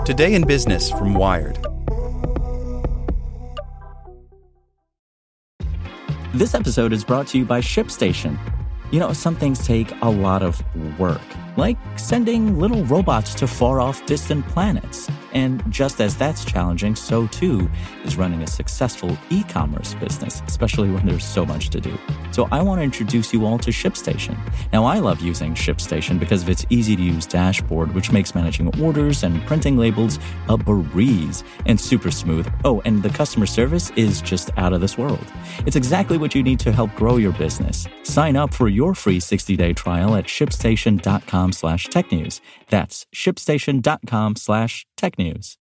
Today in Business from Wired. This episode is brought to you by ShipStation. You know, some things take a lot of work, like sending little robots to far-off distant planets. And just as that's challenging, so too is running a successful e-commerce business, especially when there's so much to do. So I want to introduce you all to ShipStation. Now, I love using ShipStation because of its easy-to-use dashboard, which makes managing orders and printing labels a breeze and super smooth. Oh, and the customer service is just out of this world. It's exactly what you need to help grow your business. Sign up for your free 60-day trial at shipstation.com/technews. That's shipstation.com/technews.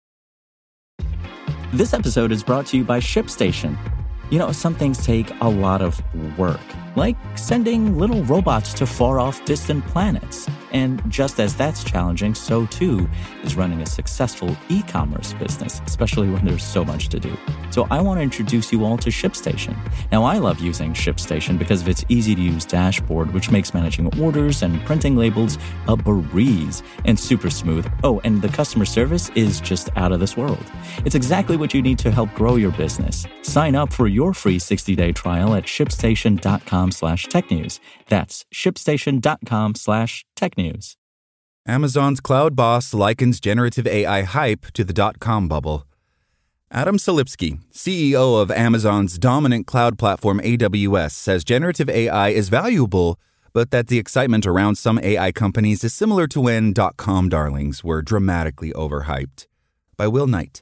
This episode is brought to you by ShipStation. You know, some things take a lot of work, like sending little robots to far-off distant planets. And just as that's challenging, so too is running a successful e-commerce business, especially when there's so much to do. So I want to introduce you all to ShipStation. Now, I love using ShipStation because of its easy-to-use dashboard, which makes managing orders and printing labels a breeze and super smooth. Oh, and the customer service is just out of this world. It's exactly what you need to help grow your business. Sign up for your free 60-day trial at shipstation.com/technews. That's shipstation.com/technews. Amazon's cloud boss likens generative AI hype to the dot-com bubble. Adam Selipsky, CEO of Amazon's dominant cloud platform AWS, says generative AI is valuable, but that the excitement around some AI companies is similar to when dot-com darlings were dramatically overhyped. By Will Knight.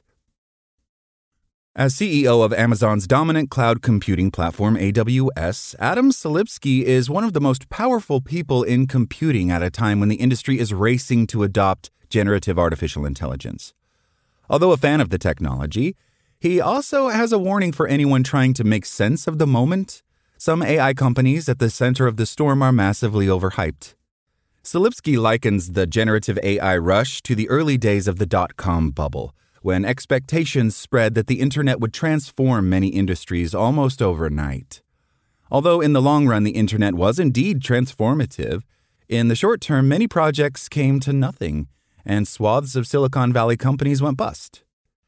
As CEO of Amazon's dominant cloud computing platform AWS, Adam Selipsky is one of the most powerful people in computing at a time when the industry is racing to adopt generative artificial intelligence. Although a fan of the technology, he also has a warning for anyone trying to make sense of the moment. Some AI companies at the center of the storm are massively overhyped. Selipsky likens the generative AI rush to the early days of the dot-com bubble, when expectations spread that the internet would transform many industries almost overnight. Although in the long run the internet was indeed transformative, in the short term many projects came to nothing, and swaths of Silicon Valley companies went bust.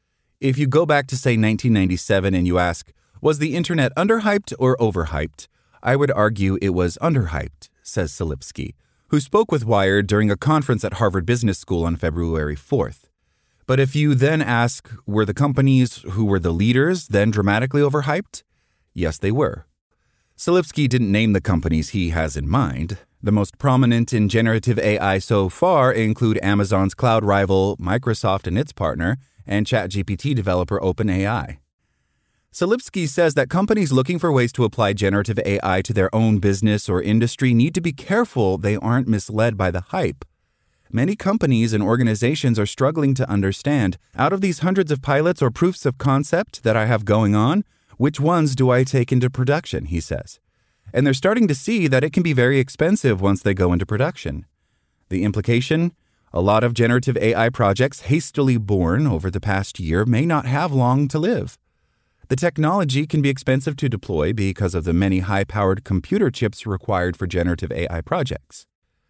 If you go back to, say, 1997 and you ask, was the internet underhyped or overhyped? I would argue it was underhyped, says Selipsky, who spoke with Wired during a conference at Harvard Business School on February 4th. But if you then ask, were the companies who were the leaders then dramatically overhyped? Yes, they were. Selipsky didn't name the companies he has in mind. The most prominent in generative AI so far include Amazon's cloud rival, Microsoft and its partner, and ChatGPT developer OpenAI. Selipsky says that companies looking for ways to apply generative AI to their own business or industry need to be careful they aren't misled by the hype. Many companies and organizations are struggling to understand, out of these hundreds of pilots or proofs of concept that I have going on, which ones do I take into production, he says. And they're starting to see that it can be very expensive once they go into production. The implication? A lot of generative AI projects hastily born over the past year may not have long to live. The technology can be expensive to deploy because of the many high-powered computer chips required for generative AI projects.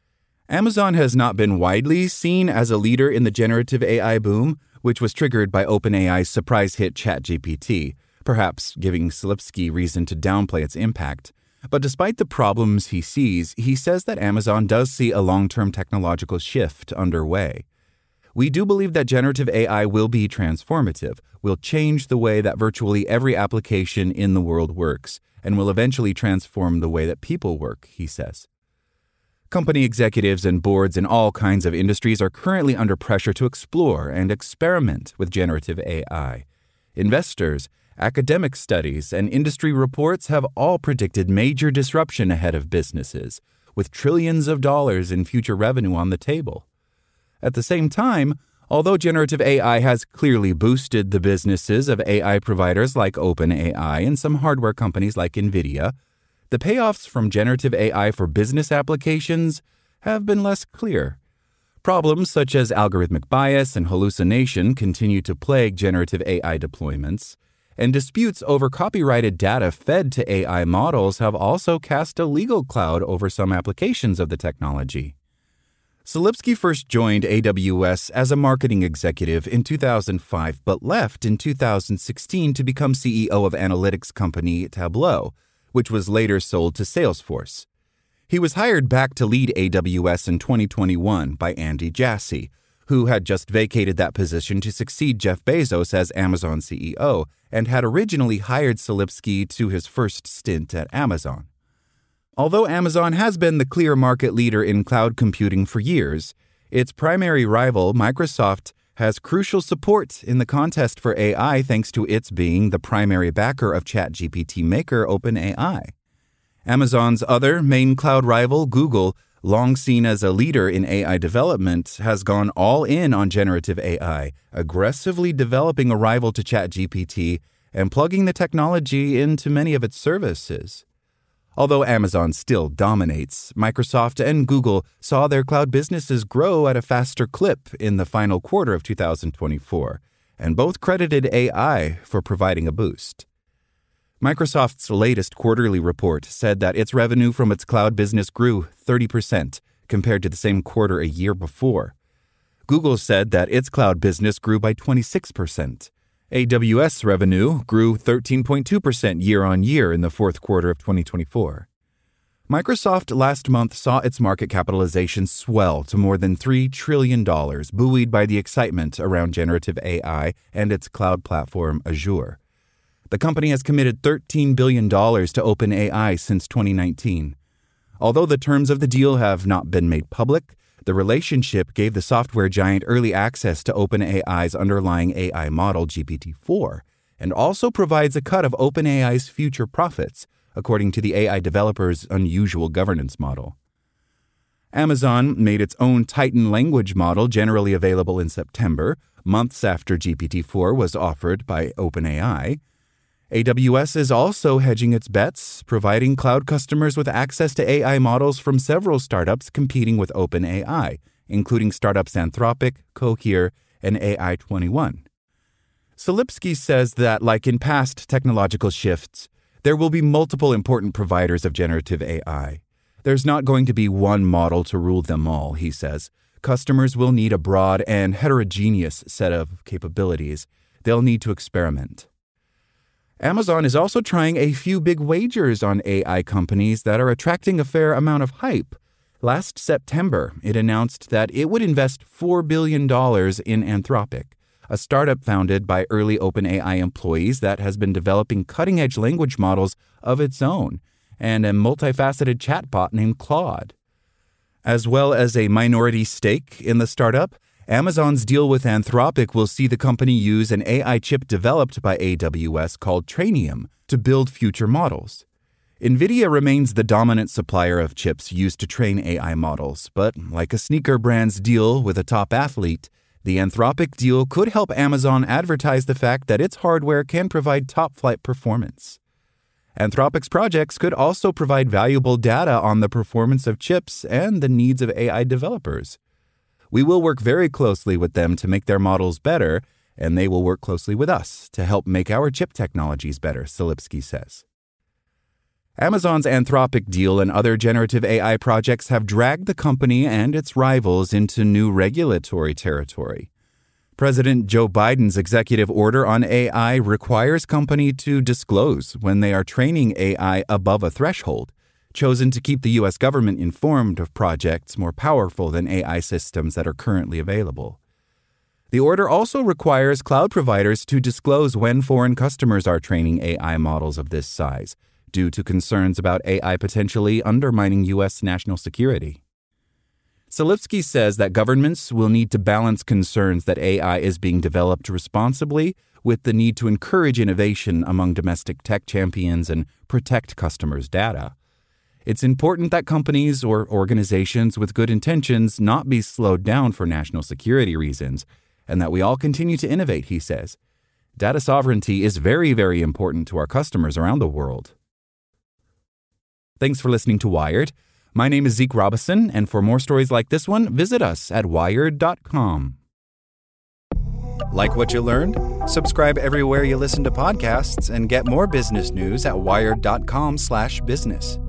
Amazon has not been widely seen as a leader in the generative AI boom, which was triggered by OpenAI's surprise hit ChatGPT, perhaps giving Selipsky reason to downplay its impact. But despite the problems he sees, he says that Amazon does see a long-term technological shift underway. We do believe that generative AI will be transformative, will change the way that virtually every application in the world works, and will eventually transform the way that people work, he says. Company executives and boards in all kinds of industries are currently under pressure to explore and experiment with generative AI. Investors, academic studies, and industry reports have all predicted major disruption ahead of businesses, with trillions of dollars in future revenue on the table. At the same time, although generative AI has clearly boosted the businesses of AI providers like OpenAI and some hardware companies like NVIDIA, the payoffs from generative AI for business applications have been less clear. Problems such as algorithmic bias and hallucination continue to plague generative AI deployments, and disputes over copyrighted data fed to AI models have also cast a legal cloud over some applications of the technology. Silipsky first joined AWS as a marketing executive in 2005, but left in 2016 to become CEO of analytics company Tableau, which was later sold to Salesforce. He was hired back to lead AWS in 2021 by Andy Jassy, who had just vacated that position to succeed Jeff Bezos as Amazon CEO and had originally hired Silipsky to his first stint at Amazon. Although Amazon has been the clear market leader in cloud computing for years, its primary rival, Microsoft, has crucial support in the contest for AI thanks to its being the primary backer of ChatGPT maker OpenAI. Amazon's other main cloud rival, Google, long seen as a leader in AI development, has gone all in on generative AI, aggressively developing a rival to ChatGPT and plugging the technology into many of its services. Although Amazon still dominates, Microsoft and Google saw their cloud businesses grow at a faster clip in the final quarter of 2024, and both credited AI for providing a boost. Microsoft's latest quarterly report said that its revenue from its cloud business grew 30% compared to the same quarter a year before. Google said that its cloud business grew by 26%. AWS revenue grew 13.2% year-on-year in the fourth quarter of 2024. Microsoft last month saw its market capitalization swell to more than $3 trillion, buoyed by the excitement around generative AI and its cloud platform Azure. The company has committed $13 billion to OpenAI since 2019. Although the terms of the deal have not been made public, the relationship gave the software giant early access to OpenAI's underlying AI model GPT-4 and also provides a cut of OpenAI's future profits, according to the AI developer's unusual governance model. Amazon made its own Titan language model generally available in September, months after GPT-4 was offered by OpenAI. AWS is also hedging its bets, providing cloud customers with access to AI models from several startups competing with OpenAI, including startups Anthropic, Cohere, and AI21. Silipsky says that, like in past technological shifts, there will be multiple important providers of generative AI. There's not going to be one model to rule them all, he says. Customers will need a broad and heterogeneous set of capabilities. They'll need to experiment. Amazon is also trying a few big wagers on AI companies that are attracting a fair amount of hype. Last September, it announced that it would invest $4 billion in Anthropic, a startup founded by early OpenAI employees that has been developing cutting-edge language models of its own, and a multifaceted chatbot named Claude. As well as a minority stake in the startup, Amazon's deal with Anthropic will see the company use an AI chip developed by AWS called Trainium to build future models. NVIDIA remains the dominant supplier of chips used to train AI models, but like a sneaker brand's deal with a top athlete, the Anthropic deal could help Amazon advertise the fact that its hardware can provide top-flight performance. Anthropic's projects could also provide valuable data on the performance of chips and the needs of AI developers. We will work very closely with them to make their models better, and they will work closely with us to help make our chip technologies better, Silipsky says. Amazon's Anthropic deal and other generative AI projects have dragged the company and its rivals into new regulatory territory. President Joe Biden's executive order on AI requires companies to disclose when they are training AI above a threshold, chosen to keep the U.S. government informed of projects more powerful than AI systems that are currently available. The order also requires cloud providers to disclose when foreign customers are training AI models of this size, due to concerns about AI potentially undermining U.S. national security. Silipsky says that governments will need to balance concerns that AI is being developed responsibly with the need to encourage innovation among domestic tech champions and protect customers' data. It's important that companies or organizations with good intentions not be slowed down for national security reasons, and that we all continue to innovate, he says. Data sovereignty is very, very important to our customers around the world. Thanks for listening to Wired. My name is Zeke Robison, and for more stories like this one, visit us at wired.com. Like what you learned? Subscribe everywhere you listen to podcasts and get more business news at wired.com/business.